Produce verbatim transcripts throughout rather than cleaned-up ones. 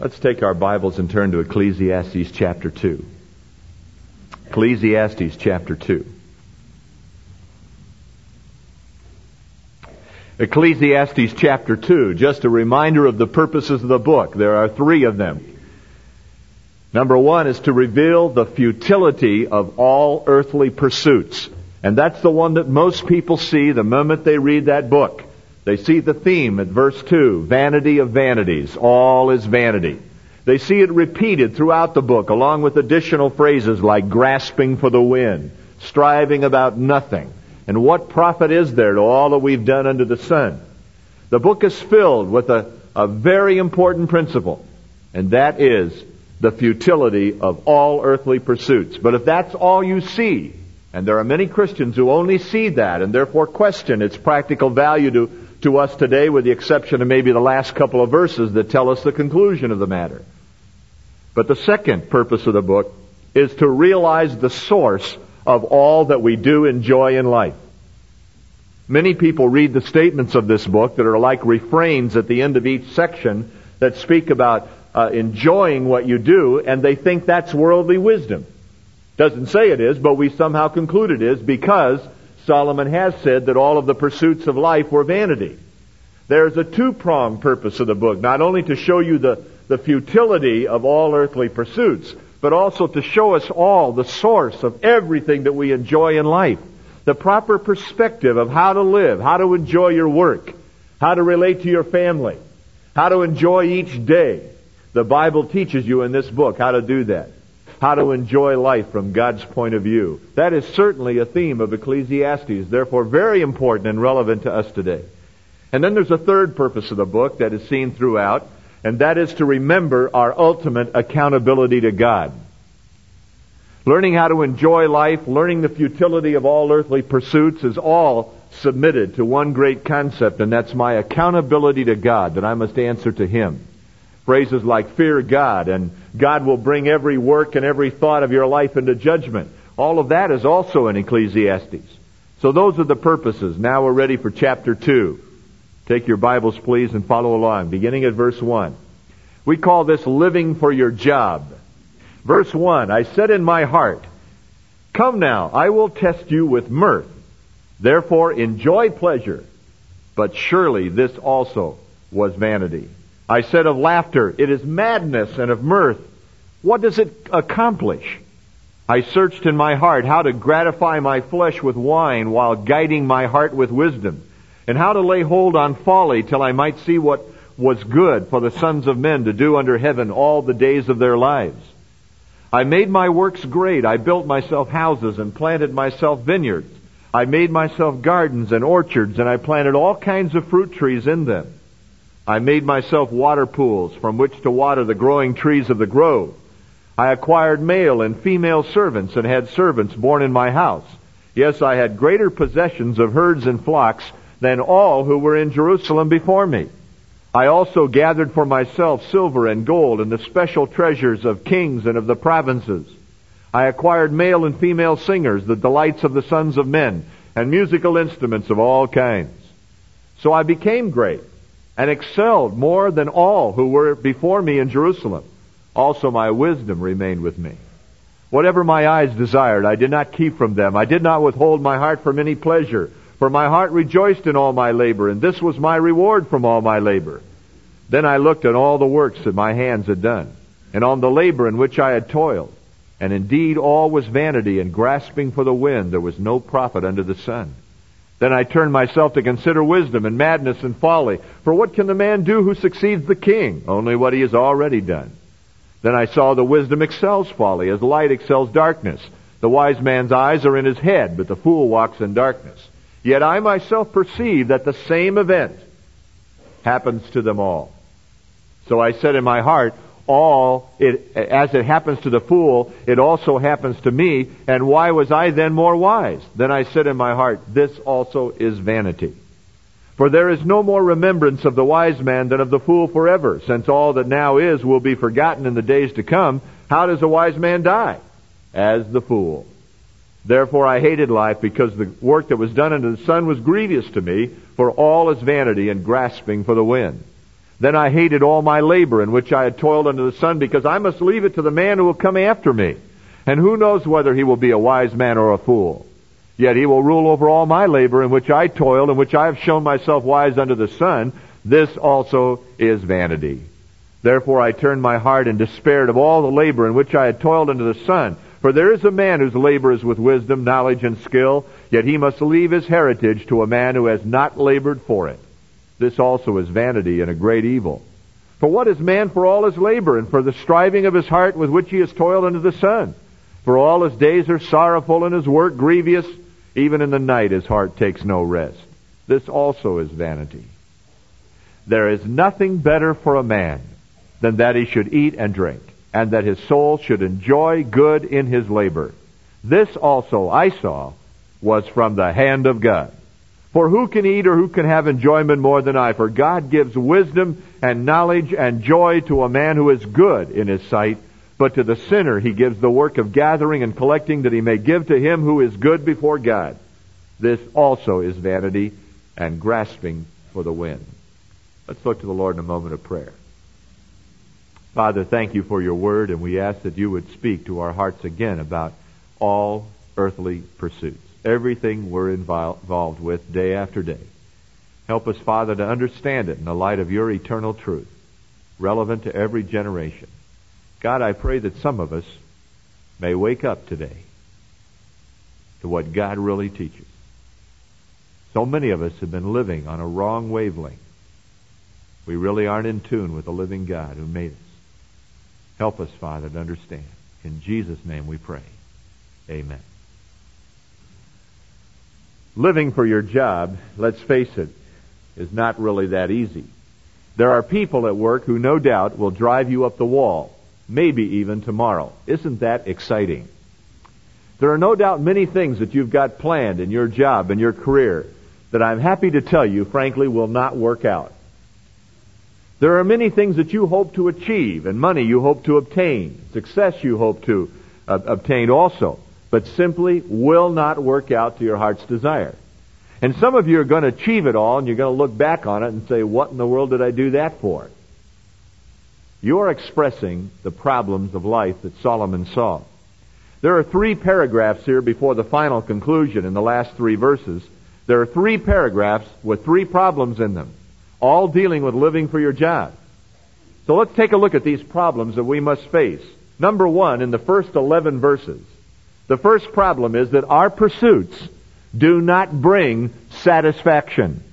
Let's take our Bibles and turn to Ecclesiastes chapter two. Ecclesiastes chapter two. Ecclesiastes chapter two, just a reminder of the purposes of the book. There are three of them. Number one is to reveal the futility of all earthly pursuits. And that's the one that most people see the moment they read that book. They see the theme at verse two, vanity of vanities, all is vanity. They see it repeated throughout the book, along with additional phrases like grasping for the wind, striving about nothing, and what profit is there to all that we've done under the sun. The book is filled with a, a very important principle, and that is the futility of all earthly pursuits. But if that's all you see, and there are many Christians who only see that and therefore question its practical value to to us today, with the exception of maybe the last couple of verses that tell us the conclusion of the matter. But the second purpose of the book is to realize the source of all that we do enjoy in life. Many people read the statements of this book that are like refrains at the end of each section that speak about uh, enjoying what you do, and they think that's worldly wisdom. Doesn't say it is, but we somehow conclude it is, because Solomon has said that all of the pursuits of life were vanity. There's a two-pronged purpose of the book, not only to show you the, the futility of all earthly pursuits, but also to show us all the source of everything that we enjoy in life. The proper perspective of how to live, how to enjoy your work, how to relate to your family, how to enjoy each day. The Bible teaches you in this book how to do that. How to enjoy life from God's point of view. That is certainly a theme of Ecclesiastes, therefore very important and relevant to us today. And then there's a third purpose of the book that is seen throughout, and that is to remember our ultimate accountability to God. Learning how to enjoy life, learning the futility of all earthly pursuits is all submitted to one great concept, and that's my accountability to God, that I must answer to Him. Phrases like fear God and God will bring every work and every thought of your life into judgment. All of that is also in Ecclesiastes. So those are the purposes. Now we're ready for chapter two. Take your Bibles, please, and follow along, beginning at verse one. We call this living for your job. Verse one, I said in my heart, come now, I will test you with mirth. Therefore enjoy pleasure. But surely this also was vanity. I said of laughter, it is madness, and of mirth, what does it accomplish? I searched in my heart how to gratify my flesh with wine while guiding my heart with wisdom, and how to lay hold on folly till I might see what was good for the sons of men to do under heaven all the days of their lives. I made my works great. I built myself houses and planted myself vineyards. I made myself gardens and orchards, and I planted all kinds of fruit trees in them. I made myself water pools from which to water the growing trees of the grove. I acquired male and female servants and had servants born in my house. Yes, I had greater possessions of herds and flocks than all who were in Jerusalem before me. I also gathered for myself silver and gold and the special treasures of kings and of the provinces. I acquired male and female singers, the delights of the sons of men, and musical instruments of all kinds. So I became great, and excelled more than all who were before me in Jerusalem. Also my wisdom remained with me. Whatever my eyes desired, I did not keep from them. I did not withhold my heart from any pleasure, for my heart rejoiced in all my labor, and this was my reward from all my labor. Then I looked at all the works that my hands had done, and on the labor in which I had toiled. And indeed all was vanity and grasping for the wind. There was no profit under the sun. Then I turned myself to consider wisdom and madness and folly. For what can the man do who succeeds the king? Only what he has already done. Then I saw the wisdom excels folly, as light excels darkness. The wise man's eyes are in his head, but the fool walks in darkness. Yet I myself perceive that the same event happens to them all. So I said in my heart, all it, as it happens to the fool, it also happens to me. And why was I then more wise? Then I said in my heart, this also is vanity. For there is no more remembrance of the wise man than of the fool forever. Since all that now is will be forgotten in the days to come, how does a wise man die? As the fool. Therefore I hated life, because the work that was done under the sun was grievous to me, for all is vanity and grasping for the wind. Then I hated all my labor in which I had toiled under the sun, because I must leave it to the man who will come after me. And who knows whether he will be a wise man or a fool? Yet he will rule over all my labor in which I toiled, in which I have shown myself wise under the sun. This also is vanity. Therefore I turned my heart and despaired of all the labor in which I had toiled under the sun. For there is a man whose labor is with wisdom, knowledge, and skill, yet he must leave his heritage to a man who has not labored for it. This also is vanity and a great evil. For what is man for all his labor, and for the striving of his heart with which he has toiled under the sun? For all his days are sorrowful, and his work grievous. Even in the night his heart takes no rest. This also is vanity. There is nothing better for a man than that he should eat and drink, and that his soul should enjoy good in his labor. This also I saw was from the hand of God. For who can eat or who can have enjoyment more than I? For God gives wisdom and knowledge and joy to a man who is good in his sight. But to the sinner he gives the work of gathering and collecting, that he may give to him who is good before God. This also is vanity and grasping for the wind. Let's look to the Lord in a moment of prayer. Father, thank you for your word, and we ask that you would speak to our hearts again about all earthly pursuits, everything we're involved with day after day. Help us, Father, to understand it in the light of your eternal truth, relevant to every generation. God, I pray that some of us may wake up today to what God really teaches. So many of us have been living on a wrong wavelength. We really aren't in tune with the living God who made us. Help us, Father, to understand. In Jesus' name we pray. Amen. Living for your job, let's face it, is not really that easy. There are people at work who no doubt will drive you up the wall, maybe even tomorrow. Isn't that exciting? There are no doubt many things that you've got planned in your job and your career that I'm happy to tell you, frankly, will not work out. There are many things that you hope to achieve, and money you hope to obtain, success you hope to uh, obtain also, but simply will not work out to your heart's desire. And some of you are going to achieve it all, and you're going to look back on it and say, what in the world did I do that for? You're expressing the problems of life that Solomon saw. There are three paragraphs here before the final conclusion in the last three verses. There are three paragraphs with three problems in them, all dealing with living for your job. So let's take a look at these problems that we must face. Number one, in the first eleven verses, the first problem is that our pursuits do not bring satisfaction.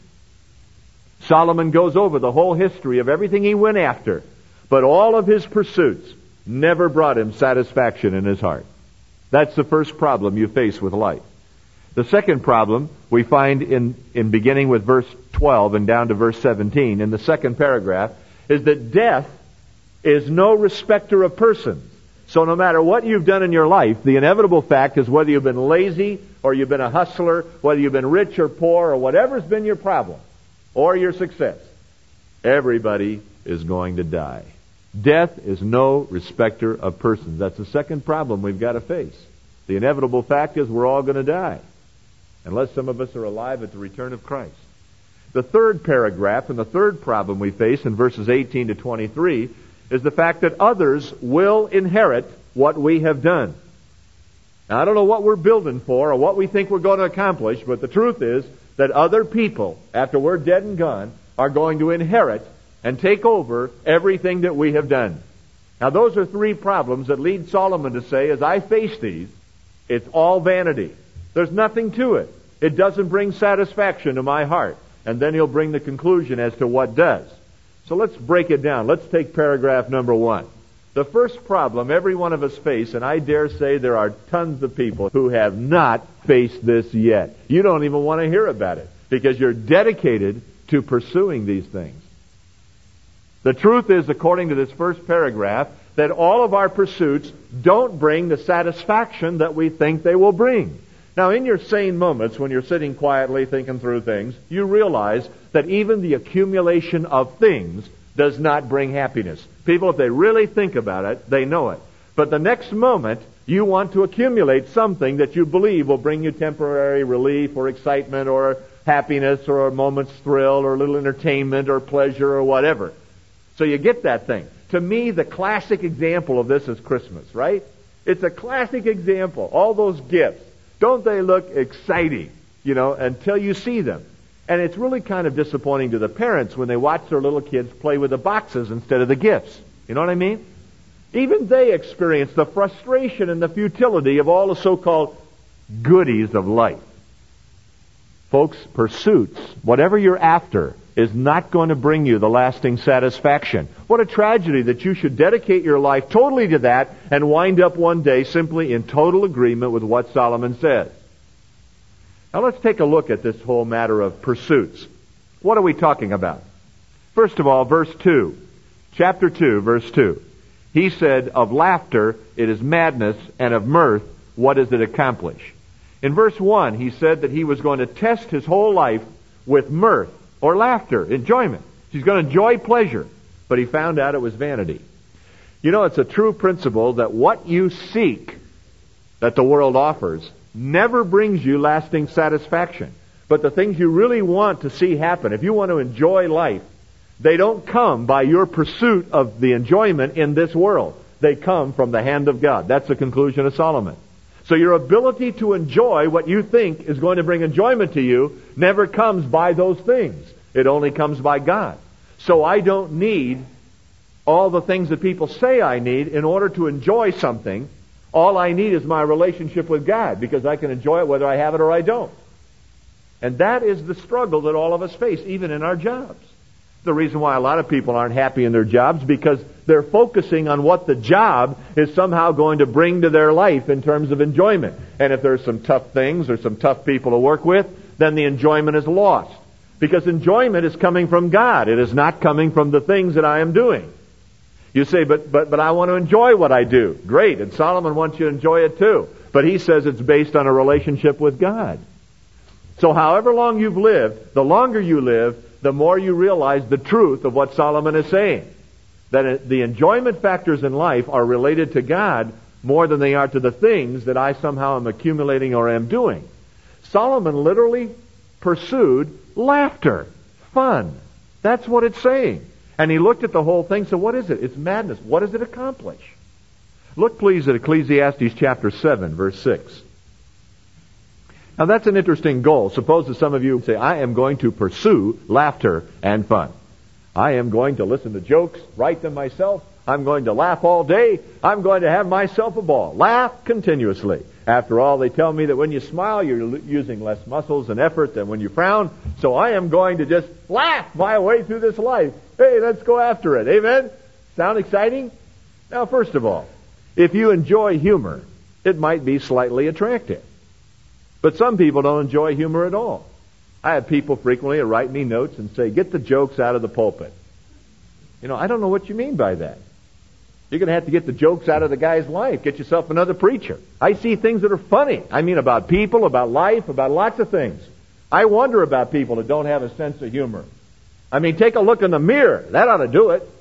Solomon goes over the whole history of everything he went after, but all of his pursuits never brought him satisfaction in his heart. That's the first problem you face with life. The second problem we find in, in beginning with verse twelve and down to verse seventeen, in the second paragraph, is that death is no respecter of persons. So no matter what you've done in your life, the inevitable fact is whether you've been lazy or you've been a hustler, whether you've been rich or poor or whatever's been your problem or your success, everybody is going to die. Death is no respecter of persons. That's the second problem we've got to face. The inevitable fact is we're all going to die, unless some of us are alive at the return of Christ. The third paragraph and the third problem we face in verses eighteen to twenty-three is the fact that others will inherit what we have done. Now, I don't know what we're building for or what we think we're going to accomplish, but the truth is that other people, after we're dead and gone, are going to inherit and take over everything that we have done. Now, those are three problems that lead Solomon to say, as I face these, it's all vanity. There's nothing to it. It doesn't bring satisfaction to my heart. And then he'll bring the conclusion as to what does. So let's break it down. Let's take paragraph number one. The first problem every one of us face, and I dare say there are tons of people who have not faced this yet. You don't even want to hear about it because you're dedicated to pursuing these things. The truth is, according to this first paragraph, that all of our pursuits don't bring the satisfaction that we think they will bring. Now, in your sane moments, when you're sitting quietly thinking through things, you realize that even the accumulation of things does not bring happiness. People, if they really think about it, they know it. But the next moment, you want to accumulate something that you believe will bring you temporary relief or excitement or happiness or a moment's thrill or a little entertainment or pleasure or whatever. So you get that thing. To me, the classic example of this is Christmas, right? It's a classic example. All those gifts. Don't they look exciting, you know, until you see them? And it's really kind of disappointing to the parents when they watch their little kids play with the boxes instead of the gifts. You know what I mean? Even they experience the frustration and the futility of all the so-called goodies of life. Folks, pursuits, whatever you're after, is not going to bring you the lasting satisfaction. What a tragedy that you should dedicate your life totally to that and wind up one day simply in total agreement with what Solomon says. Now let's take a look at this whole matter of pursuits. What are we talking about? First of all, verse two. Chapter two, verse two. He said, of laughter it is madness, and of mirth what does it accomplish? In verse one, he said that he was going to test his whole life with mirth, or laughter, enjoyment. He's going to enjoy pleasure. But he found out it was vanity. You know, it's a true principle that what you seek that the world offers never brings you lasting satisfaction. But the things you really want to see happen, if you want to enjoy life, they don't come by your pursuit of the enjoyment in this world. They come from the hand of God. That's the conclusion of Solomon. So your ability to enjoy what you think is going to bring enjoyment to you never comes by those things. It only comes by God. So I don't need all the things that people say I need in order to enjoy something. All I need is my relationship with God, because I can enjoy it whether I have it or I don't. And that is the struggle that all of us face, even in our jobs. The reason why a lot of people aren't happy in their jobs, because they're focusing on what the job is somehow going to bring to their life in terms of enjoyment. And if there's some tough things or some tough people to work with, then the enjoyment is lost. Because enjoyment is coming from God. It is not coming from the things that I am doing. You say, but, but, but I want to enjoy what I do. Great. And Solomon wants you to enjoy it too. But he says it's based on a relationship with God. So however long you've lived, the longer you live, the more you realize the truth of what Solomon is saying. That the enjoyment factors in life are related to God more than they are to the things that I somehow am accumulating or am doing. Solomon literally pursued laughter, fun. That's what it's saying. And he looked at the whole thing, so what is it? It's madness. What does it accomplish? Look please at Ecclesiastes chapter seven, verse six. Now that's an interesting goal. Suppose that some of you say, I am going to pursue laughter and fun. I am going to listen to jokes, write them myself. I'm going to laugh all day. I'm going to have myself a ball. Laugh continuously. After all, they tell me that when you smile, you're using less muscles and effort than when you frown. So I am going to just laugh my way through this life. Hey, let's go after it. Amen? Sound exciting? Now, first of all, if you enjoy humor, it might be slightly attractive. But some people don't enjoy humor at all. I have people frequently write me notes and say, get the jokes out of the pulpit. You know, I don't know what you mean by that. You're going to have to get the jokes out of the guy's life. Get yourself another preacher. I see things that are funny. I mean, about people, about life, about lots of things. I wonder about people that don't have a sense of humor. I mean, take a look in the mirror. That ought to do it.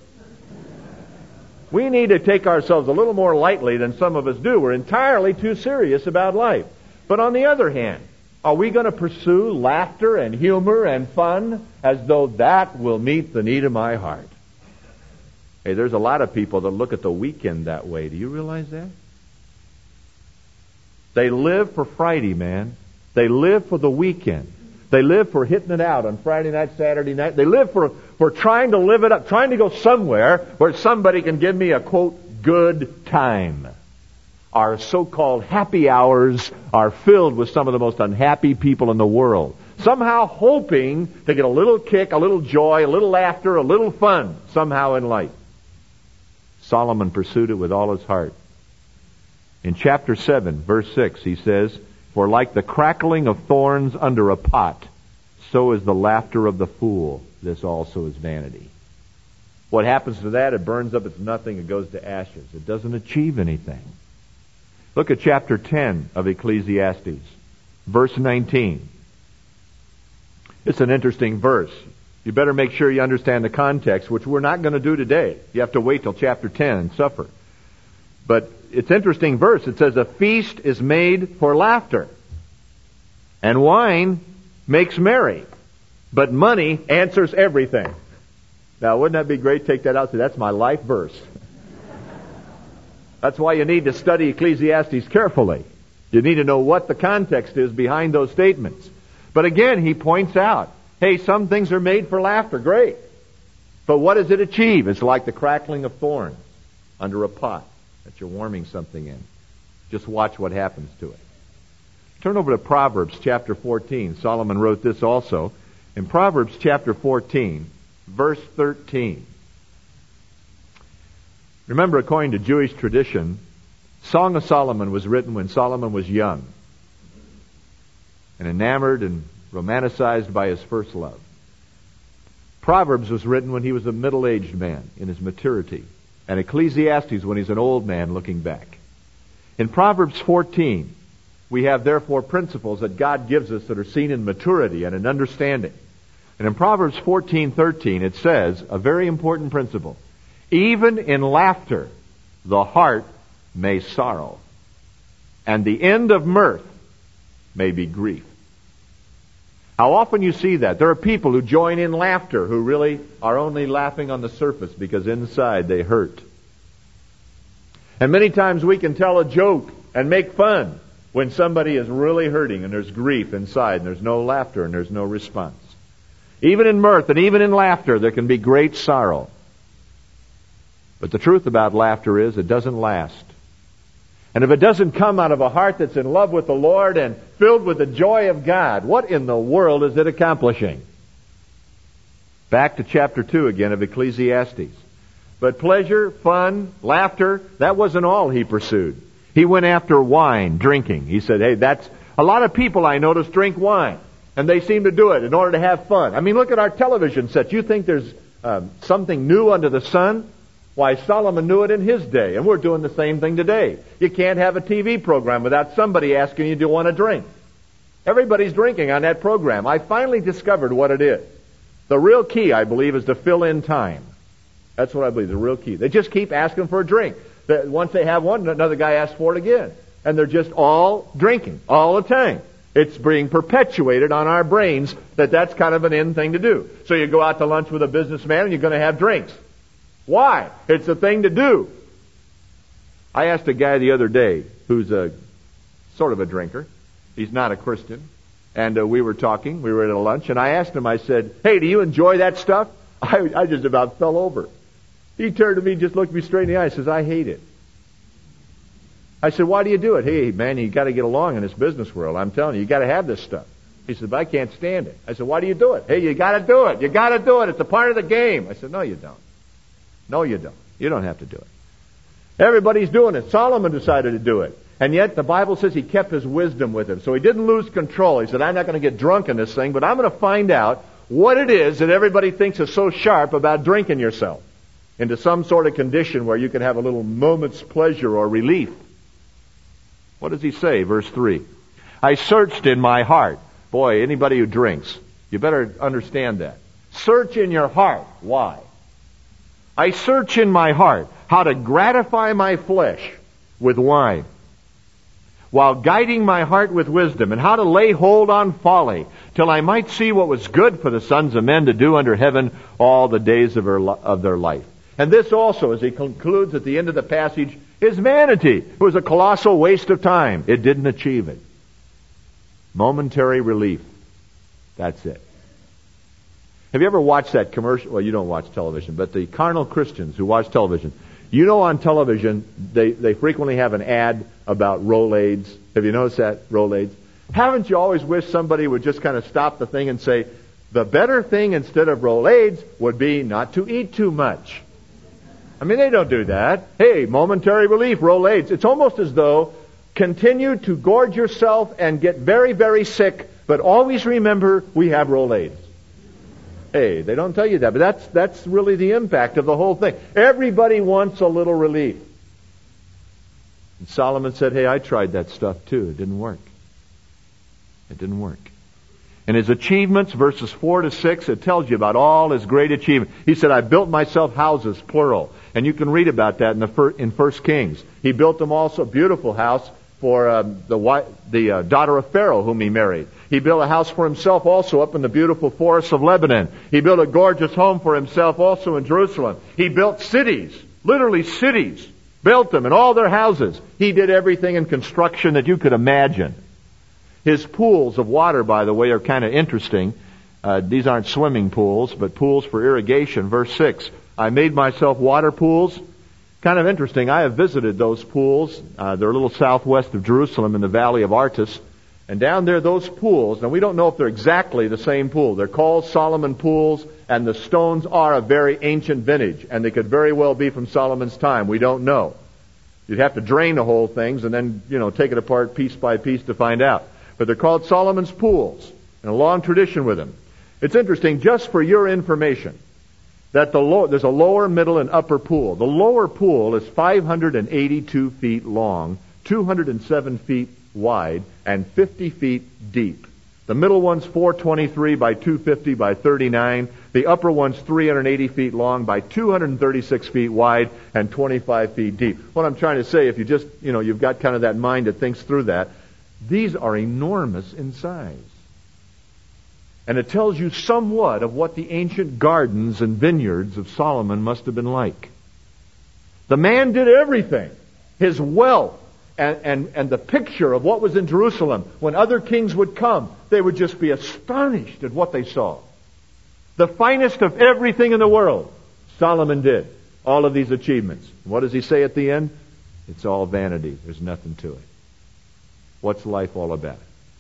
We need to take ourselves a little more lightly than some of us do. We're entirely too serious about life. But on the other hand, are we going to pursue laughter and humor and fun as though that will meet the need of my heart? Hey, there's a lot of people that look at the weekend that way. Do you realize that? They live for Friday, man. They live for the weekend. They live for hitting it out on Friday night, Saturday night. They live for, for trying to live it up, trying to go somewhere where somebody can give me a, quote, good time. Our so-called happy hours are filled with some of the most unhappy people in the world. Somehow hoping to get a little kick, a little joy, a little laughter, a little fun somehow in life. Solomon pursued it with all his heart. In chapter seven, verse six, he says, for like the crackling of thorns under a pot, so is the laughter of the fool. This also is vanity. What happens to that? It burns up, it's nothing, it goes to ashes. It doesn't achieve anything. Look at chapter ten of Ecclesiastes, verse nineteen. It's an interesting verse. You better make sure you understand the context, which we're not going to do today. You have to wait till chapter ten and suffer. But it's an interesting verse. It says, a feast is made for laughter, and wine makes merry, but money answers everything. Now, wouldn't that be great? Take that out. Say, that's my life verse. That's why you need to study Ecclesiastes carefully. You need to know what the context is behind those statements. But again, he points out, hey, some things are made for laughter. Great. But what does it achieve? It's like the crackling of thorns under a pot that you're warming something in. Just watch what happens to it. Turn over to Proverbs chapter fourteen. Solomon wrote this also. In Proverbs chapter fourteen, verse thirteen. Remember, according to Jewish tradition, Song of Solomon was written when Solomon was young and enamored and romanticized by his first love. Proverbs was written when he was a middle-aged man in his maturity, and Ecclesiastes when he's an old man looking back. In Proverbs fourteen, we have therefore principles that God gives us that are seen in maturity and in understanding. And in Proverbs fourteen thirteen, it says a very important principle. Even in laughter, the heart may sorrow, and the end of mirth may be grief. How often you see that? There are people who join in laughter who really are only laughing on the surface because inside they hurt. And many times we can tell a joke and make fun when somebody is really hurting and there's grief inside and there's no laughter and there's no response. Even in mirth and even in laughter there can be great sorrow. But the truth about laughter is it doesn't last. And if it doesn't come out of a heart that's in love with the Lord and filled with the joy of God, what in the world is it accomplishing? Back to chapter two again of Ecclesiastes. But pleasure, fun, laughter, that wasn't all he pursued. He went after wine, drinking. He said, hey, that's, a lot of people I notice drink wine. And they seem to do it in order to have fun. I mean, look at our television sets. You think there's um, something new under the sun? Why, Solomon knew it in his day, and we're doing the same thing today. You can't have a T V program without somebody asking you, do you want a drink? Everybody's drinking on that program. I finally discovered what it is. The real key, I believe, is to fill in time. That's what I believe, the real key. They just keep asking for a drink. Once they have one, another guy asks for it again. And they're just all drinking, all the time. It's being perpetuated on our brains that that's kind of an in thing to do. So you go out to lunch with a businessman and you're going to have drinks. Why? It's a thing to do. I asked a guy the other day who's a sort of a drinker. He's not a Christian. And uh, we were talking. We were at a lunch. And I asked him, I said, hey, do you enjoy that stuff? I, I just about fell over. He turned to me, just looked me straight in the eye and says, I hate it. I said, why do you do it? Hey, man, you got to get along in this business world. I'm telling you, you got to have this stuff. He said, but I can't stand it. I said, why do you do it? Hey, you got to do it. You got to do it. It's a part of the game. I said, no, you don't. No, you don't. You don't have to do it. Everybody's doing it. Solomon decided to do it. And yet the Bible says he kept his wisdom with him. So he didn't lose control. He said, I'm not going to get drunk in this thing, but I'm going to find out what it is that everybody thinks is so sharp about drinking yourself into some sort of condition where you can have a little moment's pleasure or relief. What does he say? Verse three. I searched in my heart. Boy, anybody who drinks, you better understand that. Search in your heart. Why? I search in my heart how to gratify my flesh with wine, while guiding my heart with wisdom, and how to lay hold on folly, till I might see what was good for the sons of men to do under heaven all the days of, her, of their life. And this also, as he concludes at the end of the passage, is vanity. It was a colossal waste of time. It didn't achieve it. Momentary relief. That's it. Have you ever watched that commercial? Well, you don't watch television, but the carnal Christians who watch television, you know on television, they, they frequently have an ad about Rolaids. Have you noticed that? Rolaids. Haven't you always wished somebody would just kind of stop the thing and say, the better thing instead of Rolaids would be not to eat too much? I mean, they don't do that. Hey, momentary relief, Rolaids. It's almost as though continue to gorge yourself and get very, very sick, but always remember we have Rolaids. Hey, they don't tell you that, but that's that's really the impact of the whole thing. Everybody wants a little relief. And Solomon said, hey, I tried that stuff too. It didn't work. It didn't work. In his achievements, verses four to six, it tells you about all his great achievements. He said, I built myself houses, plural. And you can read about that in the fir- in First Kings. He built them also a beautiful house for um, the, wi- the uh, daughter of Pharaoh whom he married. He built a house for himself also up in the beautiful forests of Lebanon. He built a gorgeous home for himself also in Jerusalem. He built cities, literally cities, built them and all their houses. He did everything in construction that you could imagine. His pools of water, by the way, are kind of interesting. Uh, these aren't swimming pools, but pools for irrigation. Verse six, I made myself water pools. Kind of interesting. I have visited those pools. Uh, they're a little southwest of Jerusalem in the valley of Artis. And down there, those pools, now we don't know if they're exactly the same pool. They're called Solomon pools, and the stones are of very ancient vintage, and they could very well be from Solomon's time. We don't know. You'd have to drain the whole things and then, you know, take it apart piece by piece to find out. But they're called Solomon's pools, and a long tradition with them. It's interesting, just for your information, that the low, there's a lower, middle, and upper pool. The lower pool is five hundred eighty-two feet long, two hundred seven feet wide, and fifty feet deep. The middle one's four twenty-three by two fifty by thirty-nine. The upper one's three hundred eighty feet long by two hundred thirty-six feet wide and twenty-five feet deep. What I'm trying to say, if you just, you know, you've got kind of that mind that thinks through that, these are enormous in size. And it tells you somewhat of what the ancient gardens and vineyards of Solomon must have been like. The man did everything. His wealth and, and, and the picture of what was in Jerusalem. When other kings would come, they would just be astonished at what they saw. The finest of everything in the world, Solomon did. All of these achievements. What does he say at the end? It's all vanity. There's nothing to it. What's life all about?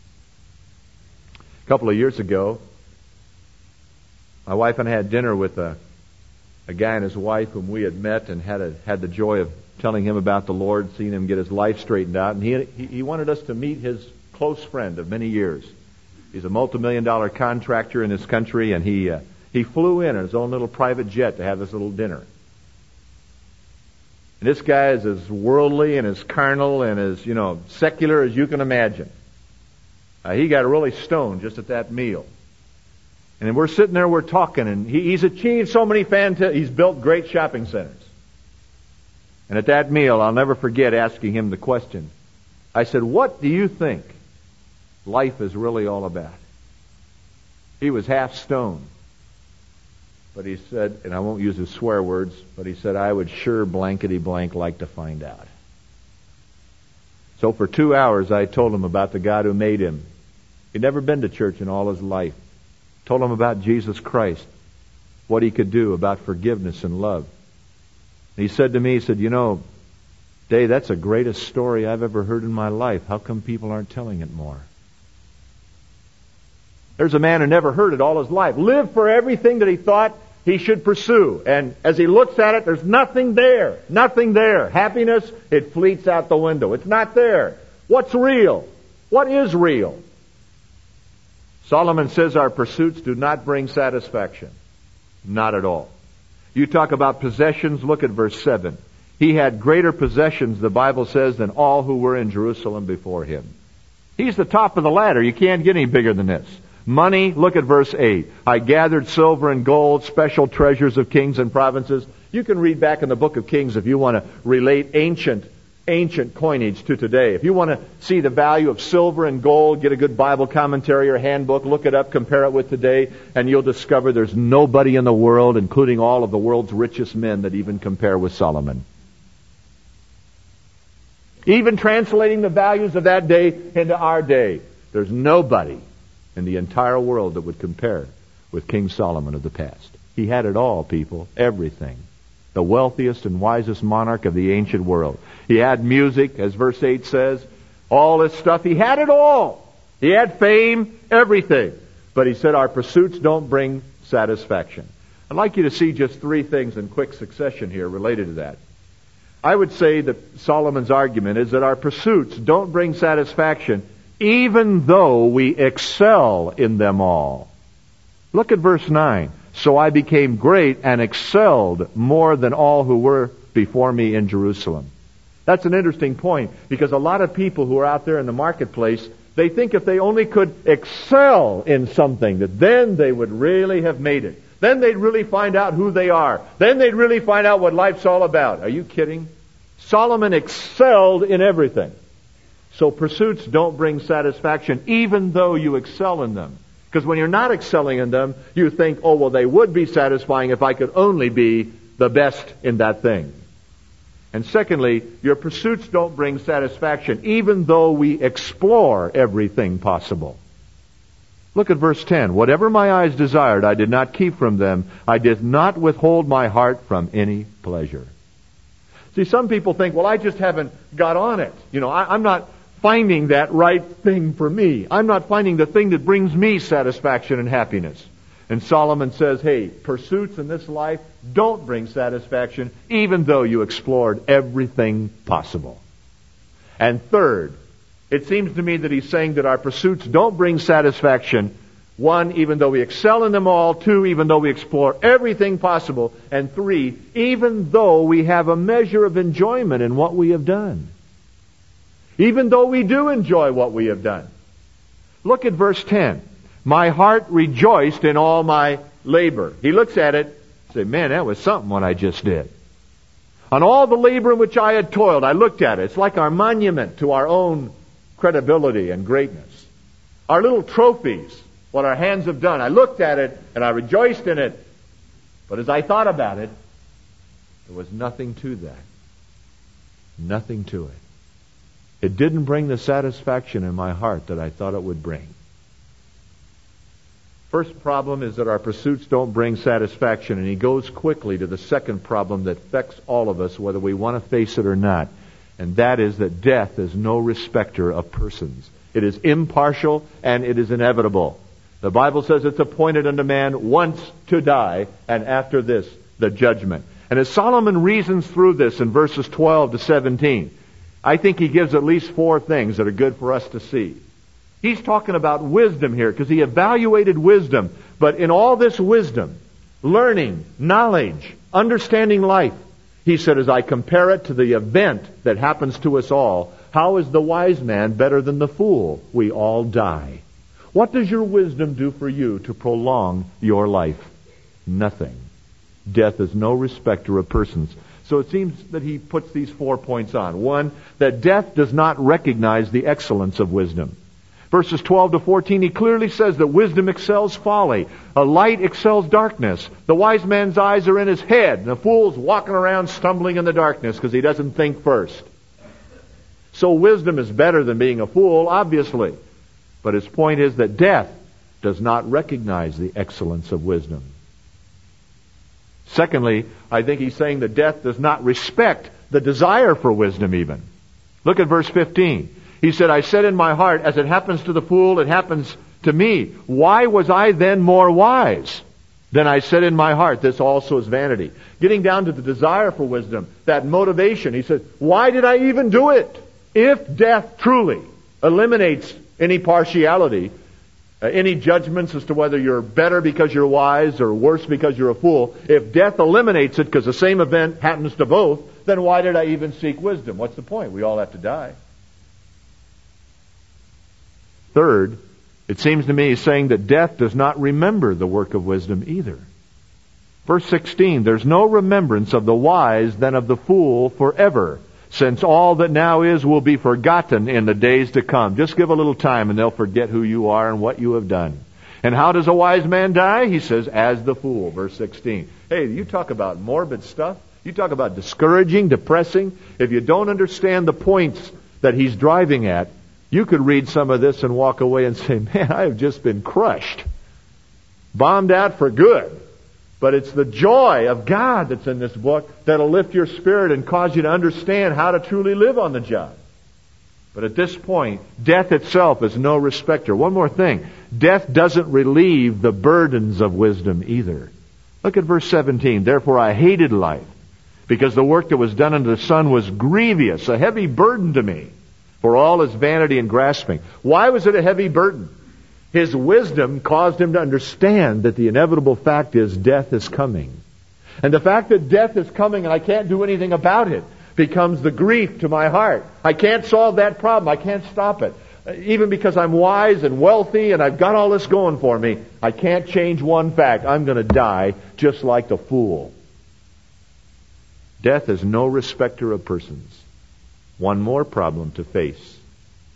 A couple of years ago, my wife and I had dinner with a, a guy and his wife whom we had met and had a, had the joy of telling him about the Lord, seeing him get his life straightened out. And he, he, he wanted us to meet his close friend of many years. He's a multi-million dollar contractor in his country, and he uh, he flew in on his own little private jet to have this little dinner. And this guy is as worldly and as carnal and as, you know, secular as you can imagine. Uh, he got really stoned just at that meal. And we're sitting there, we're talking, and he, he's achieved so many fantastic, he's built great shopping centers. And at that meal, I'll never forget asking him the question. I said, what do you think life is really all about? He was half stoned. But he said, and I won't use his swear words, but he said, I would sure blankety blank like to find out. So for two hours I told him about the God who made him. He'd never been to church in all his life. Told him about Jesus Christ, what he could do about forgiveness and love. And he said to me, he said, you know, Dave, that's the greatest story I've ever heard in my life. How come people aren't telling it more? There's a man who never heard it all his life. Lived for everything that he thought he should pursue. And as he looks at it, there's nothing there. Nothing there. Happiness, it fleets out the window. It's not there. What's real? What is real? Solomon says our pursuits do not bring satisfaction. Not at all. You talk about possessions, look at verse seven. He had greater possessions, the Bible says, than all who were in Jerusalem before him. He's the top of the ladder. You can't get any bigger than this. Money, look at verse eight. I gathered silver and gold, special treasures of kings and provinces. You can read back in the book of Kings if you want to relate ancient, ancient coinage to today. If you want to see the value of silver and gold, get a good Bible commentary or handbook, look it up, compare it with today, and you'll discover there's nobody in the world, including all of the world's richest men, that even compare with Solomon. Even translating the values of that day into our day, there's nobody in the entire world that would compare with King Solomon of the past. He had it all, people. Everything. The wealthiest and wisest monarch of the ancient world. He had music, as verse eight says. All this stuff. He had it all. He had fame, everything. But he said our pursuits don't bring satisfaction. I'd like you to see just three things in quick succession here related to that. I would say that Solomon's argument is that our pursuits don't bring satisfaction even though we excel in them all. Look at verse nine. So I became great and excelled more than all who were before me in Jerusalem. That's an interesting point, because a lot of people who are out there in the marketplace, they think if they only could excel in something, that then they would really have made it. Then they'd really find out who they are. Then they'd really find out what life's all about. Are you kidding? Solomon excelled in everything. So pursuits don't bring satisfaction even though you excel in them. Because when you're not excelling in them, you think, oh, well, they would be satisfying if I could only be the best in that thing. And secondly, your pursuits don't bring satisfaction even though we explore everything possible. Look at verse ten. Whatever my eyes desired, I did not keep from them. I did not withhold my heart from any pleasure. See, some people think, well, I just haven't got on it. You know, I, I'm not finding that right thing for me. I'm not finding the thing that brings me satisfaction and happiness. And Solomon says, hey, pursuits in this life don't bring satisfaction even though you explored everything possible. And third, it seems to me that he's saying that our pursuits don't bring satisfaction. One, even though we excel in them all. Two, even though we explore everything possible. And three, even though we have a measure of enjoyment in what we have done. Even though we do enjoy what we have done. Look at verse ten. My heart rejoiced in all my labor. He looks at it and says, man, that was something what I just did. On all the labor in which I had toiled, I looked at it. It's like our monument to our own credibility and greatness. Our little trophies, what our hands have done. I looked at it and I rejoiced in it. But as I thought about it, there was nothing to that. Nothing to it. It didn't bring the satisfaction in my heart that I thought it would bring. First problem is that our pursuits don't bring satisfaction, and he goes quickly to the second problem that affects all of us, whether we want to face it or not, and that is that death is no respecter of persons. It is impartial and it is inevitable. The Bible says it's appointed unto man once to die, and after this, the judgment. And as Solomon reasons through this in verses twelve to seventeen, I think he gives at least four things that are good for us to see. He's talking about wisdom here because he evaluated wisdom. But in all this wisdom, learning, knowledge, understanding life, he said, as I compare it to the event that happens to us all, how is the wise man better than the fool? We all die. What does your wisdom do for you to prolong your life? Nothing. Death is no respecter of persons. So it seems that he puts these four points on. One, that death does not recognize the excellence of wisdom. Verses twelve to fourteen, he clearly says that wisdom excels folly. A light excels darkness. The wise man's eyes are in his head, and the fool's walking around stumbling in the darkness because he doesn't think first. So wisdom is better than being a fool, obviously. But his point is that death does not recognize the excellence of wisdom. Secondly, I think he's saying that death does not respect the desire for wisdom even. Look at verse fifteen. He said, I said in my heart, as it happens to the fool, it happens to me. Why was I then more wise? Then I said in my heart, this also is vanity. Getting down to the desire for wisdom, that motivation. He said, why did I even do it? If death truly eliminates any partiality, uh, any judgments as to whether you're better because you're wise or worse because you're a fool, if death eliminates it because the same event happens to both, then why did I even seek wisdom? What's the point? We all have to die. Third, it seems to me he's saying that death does not remember the work of wisdom either. Verse sixteen, there's no remembrance of the wise than of the fool forever, since all that now is will be forgotten in the days to come. Just give a little time and they'll forget who you are and what you have done. And how does a wise man die? He says, as the fool, verse sixteen. Hey, you talk about morbid stuff. You talk about discouraging, depressing. If you don't understand the points that he's driving at, you could read some of this and walk away and say, man, I have just been crushed. Bombed out for good. But it's the joy of God that's in this book that'll lift your spirit and cause you to understand how to truly live on the job. But at this point, death itself is no respecter. One more thing. Death doesn't relieve the burdens of wisdom either. Look at verse seventeen. Therefore I hated life, because the work that was done unto the Son was grievous, a heavy burden to me. For all his vanity and grasping. Why was it a heavy burden? His wisdom caused him to understand that the inevitable fact is death is coming. And the fact that death is coming and I can't do anything about it becomes the grief to my heart. I can't solve that problem. I can't stop it. Even because I'm wise and wealthy and I've got all this going for me, I can't change one fact. I'm going to die just like the fool. Death is no respecter of persons. One more problem to face.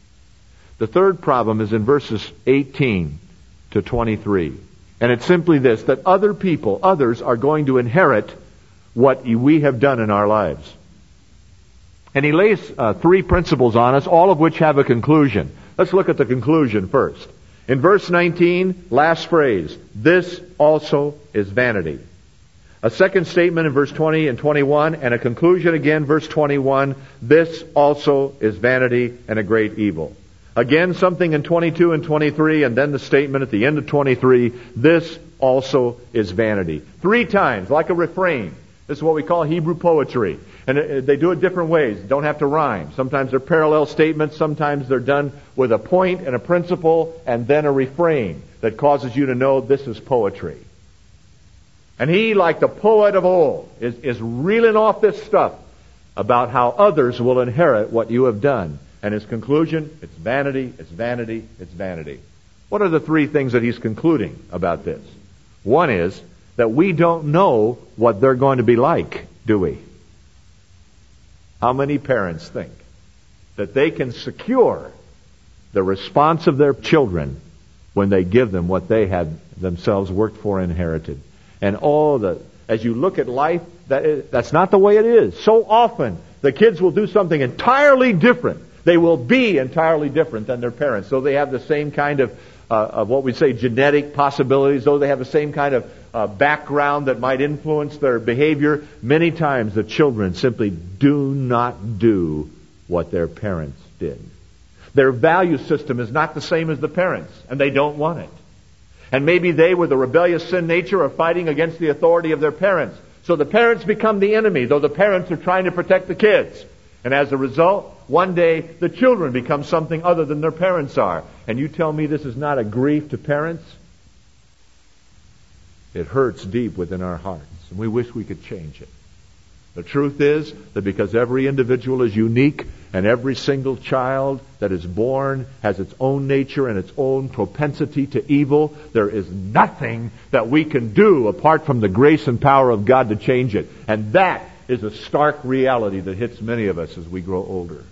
The third problem is in verses eighteen to twenty-three. And it's simply this, that other people, others, are going to inherit what we have done in our lives. And he lays uh, three principles on us, all of which have a conclusion. Let's look at the conclusion first. In verse nineteen, last phrase, this also is vanity. A second statement in verse twenty and twenty-one, and a conclusion again, verse twenty-one, this also is vanity and a great evil. Again, something in twenty-two and twenty-three, and then the statement at the end of twenty-three, this also is vanity. Three times, like a refrain. This is what we call Hebrew poetry. And they do it different ways. Don't have to rhyme. Sometimes they're parallel statements. Sometimes they're done with a point and a principle and then a refrain that causes you to know this is poetry. And he, like the poet of old, is, is reeling off this stuff about how others will inherit what you have done. And his conclusion, it's vanity, it's vanity, it's vanity. What are the three things that he's concluding about this? One is that we don't know what they're going to be like, do we? How many parents think that they can secure the response of their children when they give them what they have themselves worked for and inherited? And all the, as you look at life, that is, that's not the way it is. So often, the kids will do something entirely different. They will be entirely different than their parents. So they have the same kind of, uh, of what we say, genetic possibilities. Though they have the same kind of uh, background that might influence their behavior. Many times the children simply do not do what their parents did. Their value system is not the same as the parents, and they don't want it. And maybe they, with a rebellious sin nature, are fighting against the authority of their parents. So the parents become the enemy, though the parents are trying to protect the kids. And as a result, one day the children become something other than their parents are. And you tell me this is not a grief to parents? It hurts deep within our hearts, and we wish we could change it. The truth is that because every individual is unique, and every single child that is born has its own nature and its own propensity to evil, there is nothing that we can do apart from the grace and power of God to change it. And that is a stark reality that hits many of us as we grow older.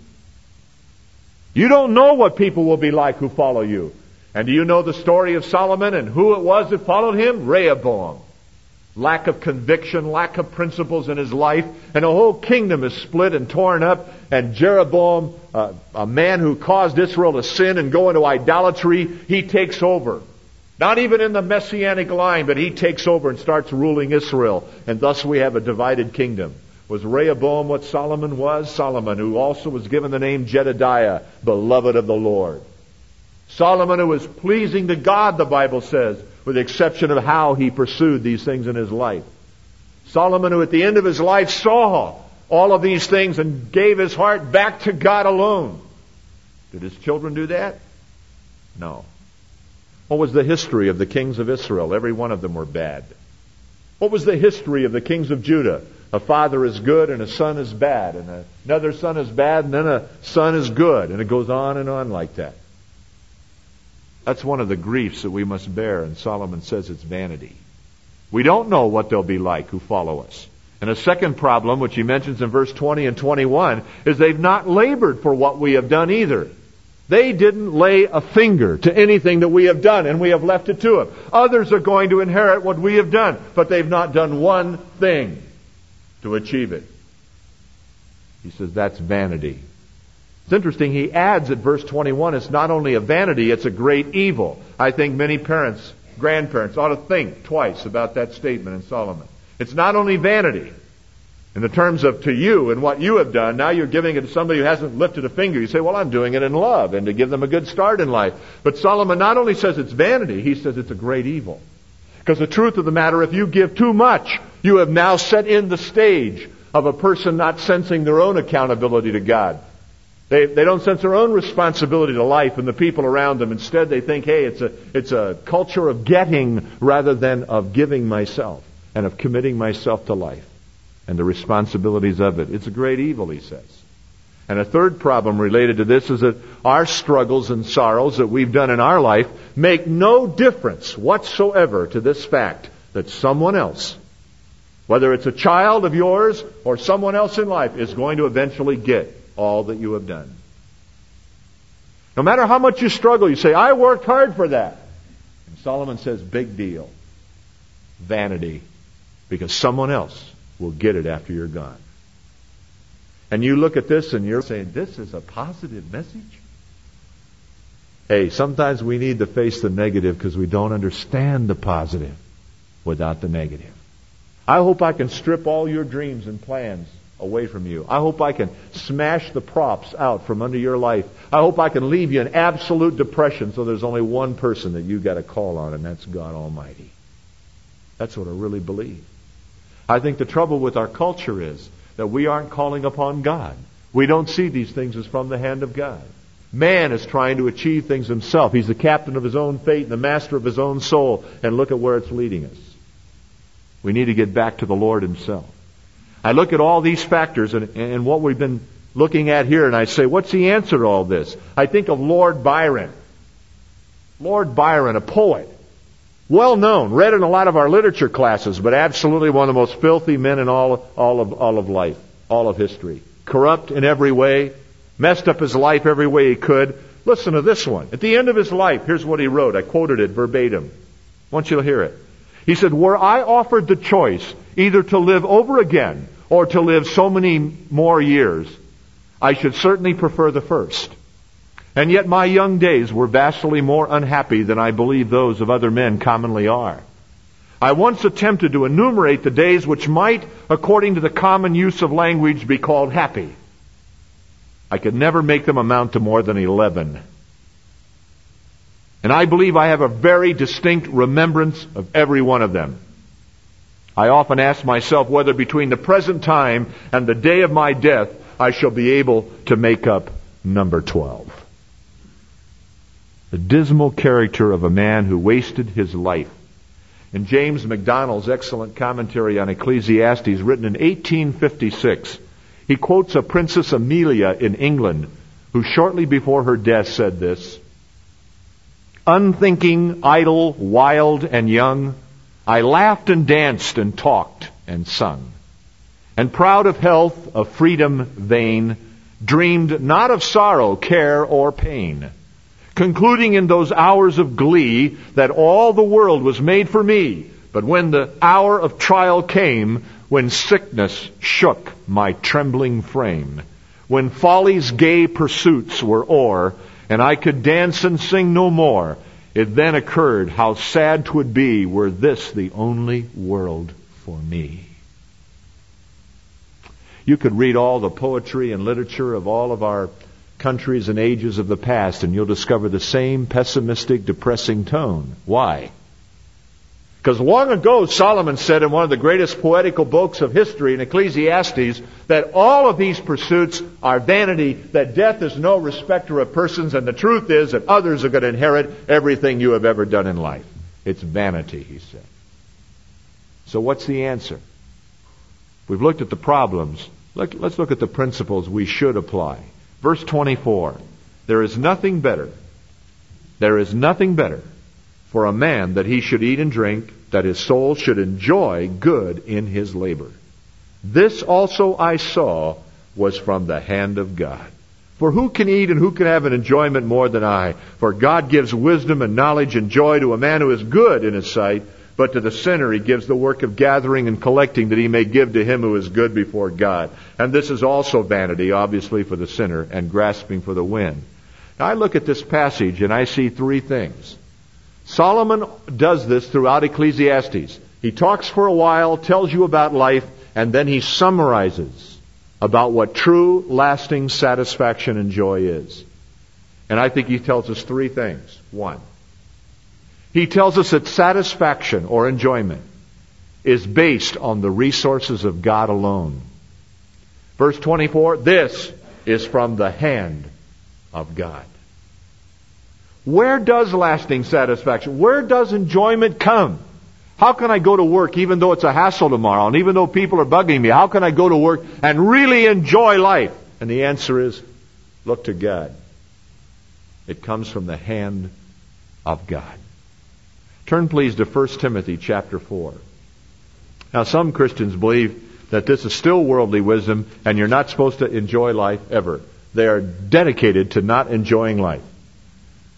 You don't know what people will be like who follow you. And do you know the story of Solomon and who it was that followed him? Rehoboam. Lack of conviction, lack of principles in his life, and a whole kingdom is split and torn up. And Jeroboam, uh, a man who caused Israel to sin and go into idolatry, he takes over. Not even in the messianic line, but he takes over and starts ruling Israel. And thus we have a divided kingdom. Was Rehoboam what Solomon was? Solomon, who also was given the name Jedediah, beloved of the Lord. Solomon, who was pleasing to God, the Bible says, with the exception of how he pursued these things in his life. Solomon, who at the end of his life saw all of these things and gave his heart back to God alone. Did his children do that? No. What was the history of the kings of Israel? Every one of them were bad. What was the history of the kings of Judah? A father is good and a son is bad, and another son is bad and then a son is good, and it goes on and on like that. That's one of the griefs that we must bear, and Solomon says it's vanity. We don't know what they'll be like who follow us. And a second problem, which he mentions in verse twenty and twenty-one, is they've not labored for what we have done either. They didn't lay a finger to anything that we have done, and we have left it to them. Others are going to inherit what we have done, but they've not done one thing to achieve it. He says that's vanity. It's interesting, he adds at verse twenty-one, it's not only a vanity, it's a great evil. I think many parents, grandparents, ought to think twice about that statement in Solomon. It's not only vanity in the terms of to you and what you have done. Now you're giving it to somebody who hasn't lifted a finger. You say, well, I'm doing it in love and to give them a good start in life. But Solomon not only says it's vanity, he says it's a great evil. Because the truth of the matter, if you give too much, you have now set in the stage of a person not sensing their own accountability to God. They, they don't sense their own responsibility to life and the people around them. Instead, they think, hey, it's a, it's a culture of getting rather than of giving myself and of committing myself to life and the responsibilities of it. It's a great evil, he says. And a third problem related to this is that our struggles and sorrows that we've done in our life make no difference whatsoever to this fact that someone else, whether it's a child of yours or someone else in life, is going to eventually get all that you have done. No matter how much you struggle, you say, I worked hard for that. And Solomon says, big deal. Vanity. Because someone else will get it after you're gone. And you look at this and you're saying, this is a positive message? Hey, sometimes we need to face the negative because we don't understand the positive without the negative. I hope I can strip all your dreams and plans away from you. I hope I can smash the props out from under your life. I hope I can leave you in absolute depression so there's only one person that you've got to call on, and that's God Almighty. That's what I really believe. I think the trouble with our culture is that we aren't calling upon God. We don't see these things as from the hand of God. Man is trying to achieve things himself. He's the captain of his own fate and the master of his own soul, and look at where it's leading us. We need to get back to the Lord Himself. I look at all these factors and, and what we've been looking at here, and I say, what's the answer to all this? I think of Lord Byron. Lord Byron, a poet. Well known, read in a lot of our literature classes, but absolutely one of the most filthy men in all, all of, all of life, all of history. Corrupt in every way, messed up his life every way he could. Listen to this one. At the end of his life, here's what he wrote. I quoted it verbatim. I want you to hear it. He said, were I offered the choice either to live over again or to live so many more years, I should certainly prefer the first. And yet my young days were vastly more unhappy than I believe those of other men commonly are. I once attempted to enumerate the days which might, according to the common use of language, be called happy. I could never make them amount to more than eleven. And I believe I have a very distinct remembrance of every one of them. I often ask myself whether between the present time and the day of my death, I shall be able to make up number twelve. The dismal character of a man who wasted his life. In James MacDonald's excellent commentary on Ecclesiastes, written in eighteen fifty-six, he quotes a Princess Amelia in England, who shortly before her death said this, unthinking, idle, wild, and young, I laughed and danced and talked and sung. And proud of health, of freedom vain, dreamed not of sorrow, care, or pain. Concluding in those hours of glee that all the world was made for me. But when the hour of trial came, when sickness shook my trembling frame, when folly's gay pursuits were o'er, and I could dance and sing no more, it then occurred how sad 'twould be were this the only world for me. You could read all the poetry and literature of all of our countries and ages of the past, and you'll discover the same pessimistic, depressing tone. Why? Because long ago, Solomon said in one of the greatest poetical books of history, in Ecclesiastes, that all of these pursuits are vanity, that death is no respecter of persons, and the truth is that others are going to inherit everything you have ever done in life. It's vanity, he said. So what's the answer? We've looked at the problems. Let's look at the principles we should apply. Verse twenty-four, there is nothing better, there is nothing better for a man that he should eat and drink, that his soul should enjoy good in his labor. This also I saw was from the hand of God. For who can eat and who can have an enjoyment more than I? For God gives wisdom and knowledge and joy to a man who is good in his sight, but to the sinner he gives the work of gathering and collecting that he may give to him who is good before God. And this is also vanity, obviously, for the sinner, and grasping for the wind. Now I look at this passage and I see three things. Solomon does this throughout Ecclesiastes. He talks for a while, tells you about life, and then he summarizes about what true, lasting satisfaction and joy is. And I think he tells us three things. One, he tells us that satisfaction or enjoyment is based on the resources of God alone. Verse twenty-four, this is from the hand of God. Where does lasting satisfaction, where does enjoyment come? How can I go to work even though it's a hassle tomorrow, and even though people are bugging me? How can I go to work and really enjoy life? And the answer is, look to God. It comes from the hand of God. Turn please to First Timothy chapter four. Now some Christians believe that this is still worldly wisdom and you're not supposed to enjoy life ever. They are dedicated to not enjoying life.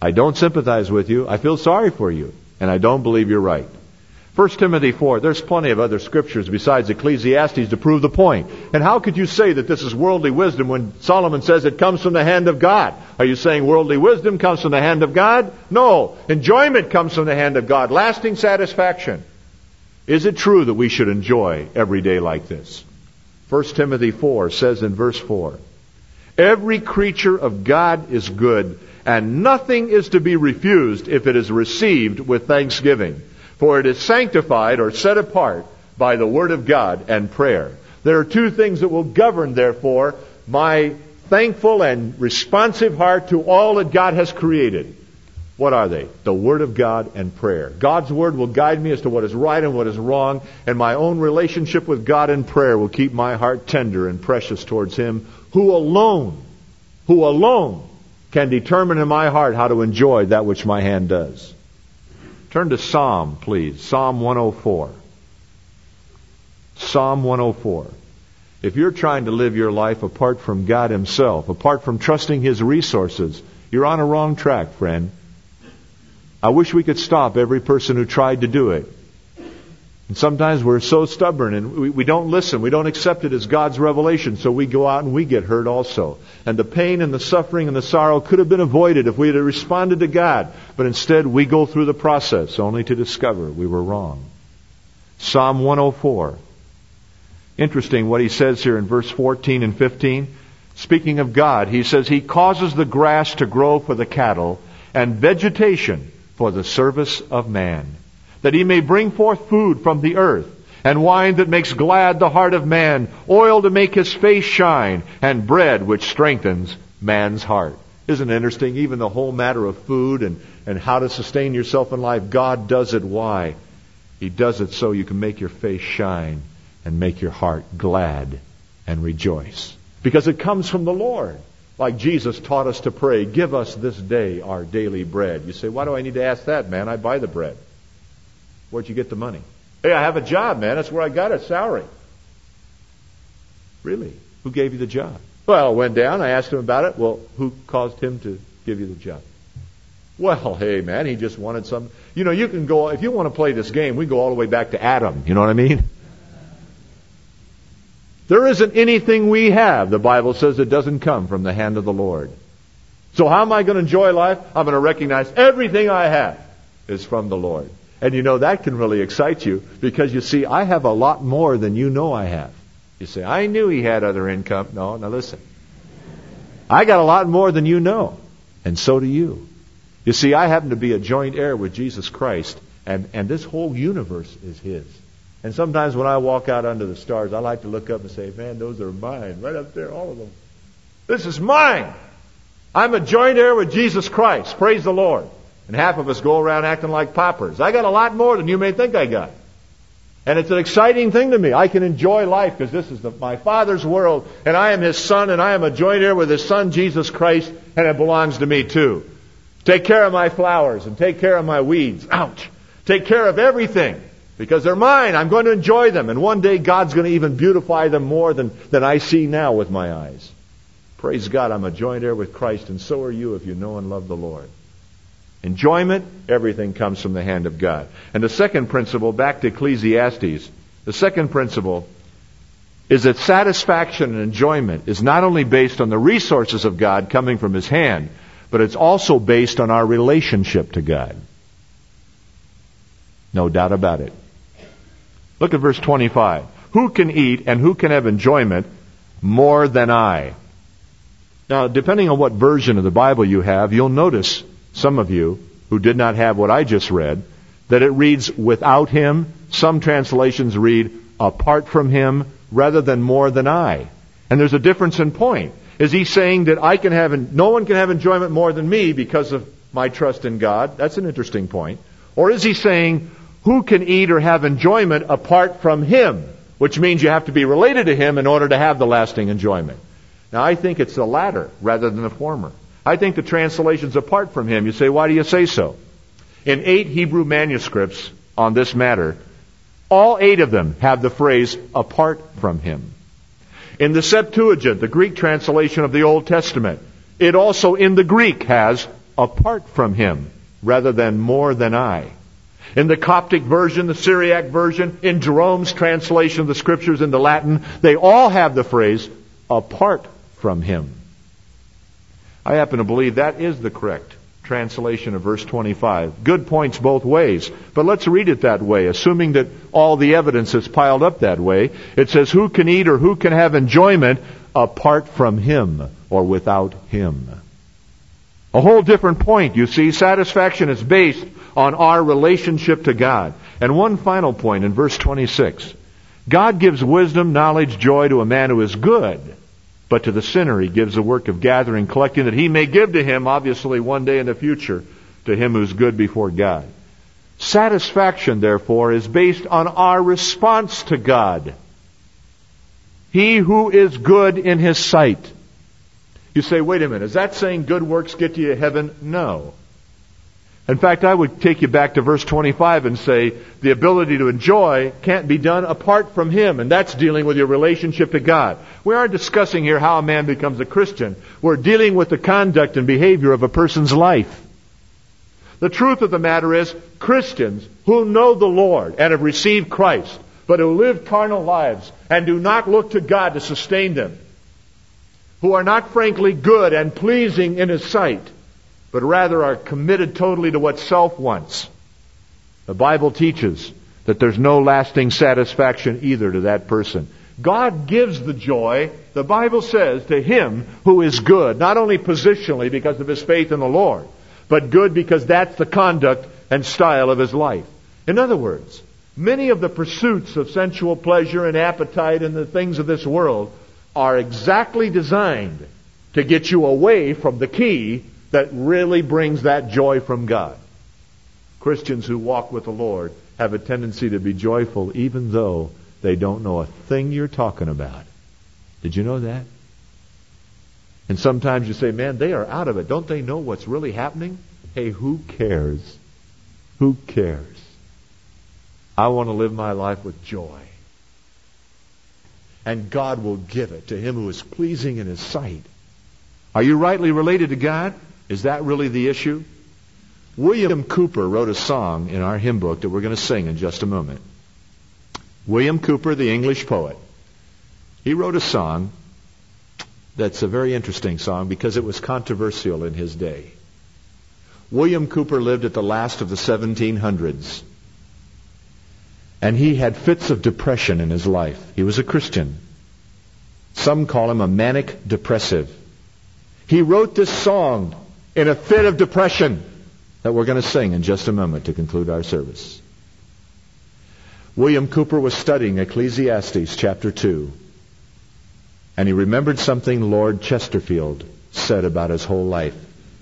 I don't sympathize with you. I feel sorry for you. And I don't believe you're right. First Timothy four, there's plenty of other scriptures besides Ecclesiastes to prove the point. And how could you say that this is worldly wisdom when Solomon says it comes from the hand of God? Are you saying worldly wisdom comes from the hand of God? No. Enjoyment comes from the hand of God. Lasting satisfaction. Is it true that we should enjoy every day like this? First Timothy four says in verse four, every creature of God is good, and nothing is to be refused if it is received with thanksgiving. For it is sanctified or set apart by the Word of God and prayer. There are two things that will govern, therefore, my thankful and responsive heart to all that God has created. What are they? The Word of God and prayer. God's Word will guide me as to what is right and what is wrong, and my own relationship with God in prayer will keep my heart tender and precious towards Him, who alone, who alone can determine in my heart how to enjoy that which my hand does. Turn to Psalm, please. Psalm one oh four. Psalm one oh four. If you're trying to live your life apart from God Himself, apart from trusting His resources, you're on a wrong track, friend. I wish we could stop every person who tried to do it. And sometimes we're so stubborn and we, we don't listen. We don't accept it as God's revelation. So we go out and we get hurt also. And the pain and the suffering and the sorrow could have been avoided if we had responded to God. But instead we go through the process only to discover we were wrong. Psalm one oh four. Interesting what he says here in verse fourteen and fifteen. Speaking of God, he says, He causes the grass to grow for the cattle and vegetation for the service of man, that he may bring forth food from the earth, and wine that makes glad the heart of man, oil to make his face shine, and bread which strengthens man's heart. Isn't it interesting? Even the whole matter of food and, and how to sustain yourself in life, God does it. Why? He does it so you can make your face shine and make your heart glad and rejoice. Because it comes from the Lord. Like Jesus taught us to pray, give us this day our daily bread. You say, why do I need to ask that, man? I buy the bread. Where'd you get the money? Hey, I have a job, man. That's where I got a salary. Really? Who gave you the job? Well, I went down. I asked him about it. Well, who caused him to give you the job? Well, hey, man, he just wanted some. You know, you can go, if you want to play this game, we go all the way back to Adam. You know what I mean? There isn't anything we have, the Bible says, that doesn't come from the hand of the Lord. So how am I going to enjoy life? I'm going to recognize everything I have is from the Lord. And you know, that can really excite you because you see, I have a lot more than you know I have. You say, I knew he had other income. No, now listen. I got a lot more than you know. And so do you. You see, I happen to be a joint heir with Jesus Christ, and, and this whole universe is His. And sometimes when I walk out under the stars, I like to look up and say, man, those are mine. Right up there, all of them. This is mine. I'm a joint heir with Jesus Christ. Praise the Lord. And half of us go around acting like paupers. I got a lot more than you may think I got. And it's an exciting thing to me. I can enjoy life because this is the, my Father's world, and I am His Son, and I am a joint heir with His Son, Jesus Christ, and it belongs to me too. Take care of my flowers and take care of my weeds. Ouch. Take care of everything. Because they're mine. I'm going to enjoy them. And one day God's going to even beautify them more than, than I see now with my eyes. Praise God, I'm a joint heir with Christ, and so are you if you know and love the Lord. Enjoyment, everything comes from the hand of God. And the second principle, back to Ecclesiastes, the second principle is that satisfaction and enjoyment is not only based on the resources of God coming from His hand, but it's also based on our relationship to God. No doubt about it. Look at verse twenty-five. Who can eat and who can have enjoyment more than I? Now, depending on what version of the Bible you have, you'll notice, some of you who did not have what I just read, that it reads without Him. Some translations read apart from Him rather than more than I. And there's a difference in point. Is he saying that I can have, no one can have enjoyment more than me because of my trust in God? That's an interesting point. Or is he saying, who can eat or have enjoyment apart from Him? Which means you have to be related to Him in order to have the lasting enjoyment. Now, I think it's the latter rather than the former. I think the translation's apart from Him. You say, why do you say so? In eight Hebrew manuscripts on this matter, all eight of them have the phrase, apart from Him. In the Septuagint, the Greek translation of the Old Testament, it also in the Greek has apart from Him, rather than more than I. In the Coptic version, the Syriac version, in Jerome's translation of the Scriptures into Latin, they all have the phrase, apart from Him. I happen to believe that is the correct translation of verse twenty-five. Good points both ways, but let's read it that way, assuming that all the evidence is piled up that way. It says, who can eat or who can have enjoyment apart from Him or without Him? A whole different point, you see. Satisfaction is based on our relationship to God. And one final point in verse twenty-six. God gives wisdom, knowledge, joy to a man who is good, but to the sinner He gives the work of gathering, collecting, that He may give to him, obviously one day in the future, to him who's good before God. Satisfaction, therefore, is based on our response to God. He who is good in His sight. You say, wait a minute, is that saying good works get you to heaven? No. In fact, I would take you back to verse twenty-five and say the ability to enjoy can't be done apart from Him, and that's dealing with your relationship to God. We aren't discussing here how a man becomes a Christian. We're dealing with the conduct and behavior of a person's life. The truth of the matter is, Christians who know the Lord and have received Christ, but who live carnal lives and do not look to God to sustain them, who are not frankly good and pleasing in His sight, but rather are committed totally to what self wants. The Bible teaches that there's no lasting satisfaction either to that person. God gives the joy, the Bible says, to him who is good, not only positionally because of his faith in the Lord, but good because that's the conduct and style of his life. In other words, many of the pursuits of sensual pleasure and appetite and the things of this world are exactly designed to get you away from the key that really brings that joy from God. Christians who walk with the Lord have a tendency to be joyful even though they don't know a thing you're talking about. Did you know that? And sometimes you say, man, they are out of it. Don't they know what's really happening? Hey, who cares? Who cares? I want to live my life with joy. And God will give it to him who is pleasing in His sight. Are you rightly related to God? Is that really the issue? William Cooper wrote a song in our hymn book that we're going to sing in just a moment. William Cooper, the English poet, he wrote a song that's a very interesting song because it was controversial in his day. William Cooper lived at the last of the seventeen hundreds. And he had fits of depression in his life. He was a Christian. Some call him a manic depressive. He wrote this song in a fit of depression that we're going to sing in just a moment to conclude our service. William Cooper was studying Ecclesiastes chapter two. And he remembered something Lord Chesterfield said about his whole life.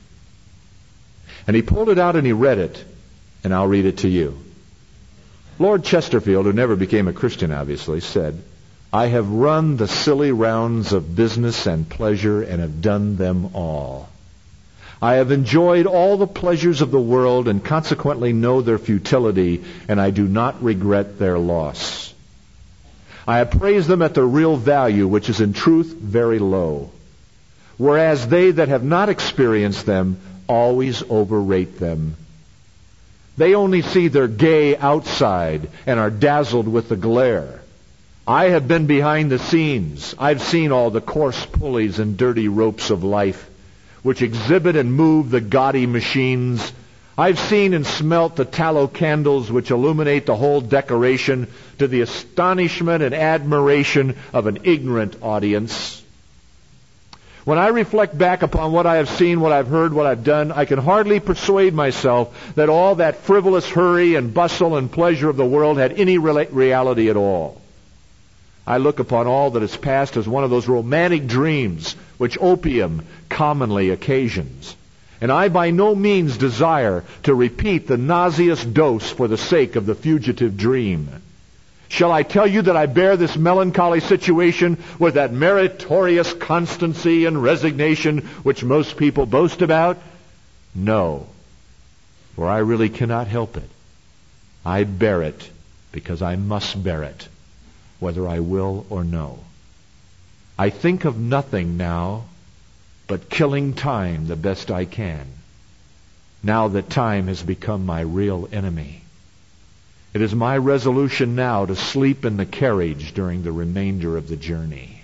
And he pulled it out and he read it. And I'll read it to you. Lord Chesterfield, who never became a Christian, obviously, said, I have run the silly rounds of business and pleasure and have done them all. I have enjoyed all the pleasures of the world and consequently know their futility, and I do not regret their loss. I appraise them at their real value, which is in truth very low, whereas they that have not experienced them always overrate them. They only see their gay outside and are dazzled with the glare. I have been behind the scenes. I've seen all the coarse pulleys and dirty ropes of life, which exhibit and move the gaudy machines. I've seen and smelt the tallow candles which illuminate the whole decoration to the astonishment and admiration of an ignorant audience. When I reflect back upon what I have seen, what I've heard, what I've done, I can hardly persuade myself that all that frivolous hurry and bustle and pleasure of the world had any reality at all. I look upon all that is past as one of those romantic dreams which opium commonly occasions. And I by no means desire to repeat the nauseous dose for the sake of the fugitive dream. Shall I tell you that I bear this melancholy situation with that meritorious constancy and resignation which most people boast about? No, for I really cannot help it. I bear it because I must bear it, whether I will or no. I think of nothing now but killing time the best I can. now that time has become my real enemy. It is my resolution now to sleep in the carriage during the remainder of the journey.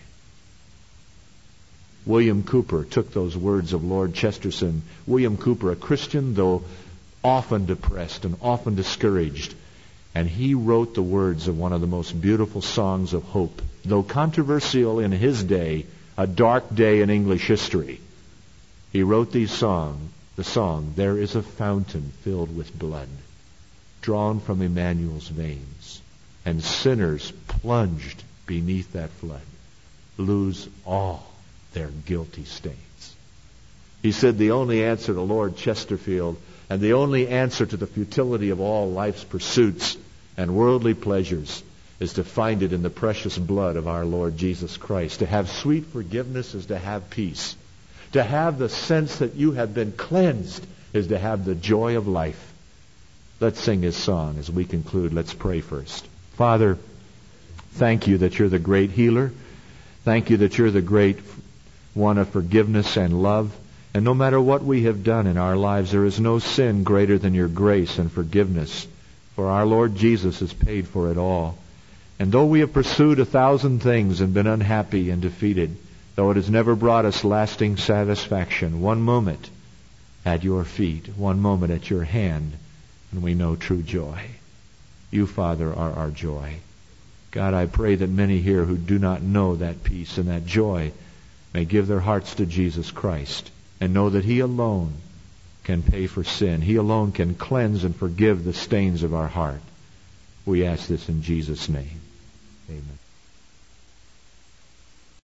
William Cooper took those words of Lord Chesterton. William Cooper, a Christian, though often depressed and often discouraged, and he wrote the words of one of the most beautiful songs of hope, though controversial in his day, a dark day in English history. He wrote these song, the song, "There is a fountain filled with blood, drawn from Emmanuel's veins, and sinners plunged beneath that flood lose all their guilty stains." He said the only answer to Lord Chesterfield and the only answer to the futility of all life's pursuits and worldly pleasures is to find it in the precious blood of our Lord Jesus Christ. To have sweet forgiveness is to have peace. To have the sense that you have been cleansed is to have the joy of life. Let's sing his song as we conclude. Let's pray first. Father, thank you that you're the great healer. Thank you that you're the great one of forgiveness and love. And no matter what we have done in our lives, there is no sin greater than your grace and forgiveness. For our Lord Jesus has paid for it all. And though we have pursued a thousand things and been unhappy and defeated, though it has never brought us lasting satisfaction, one moment at your feet, one moment at your hand, and we know true joy. You, Father, are our joy. God, I pray that many here who do not know that peace and that joy may give their hearts to Jesus Christ and know that he alone can pay for sin. He alone can cleanse and forgive the stains of our heart. We ask this in Jesus' name. Amen.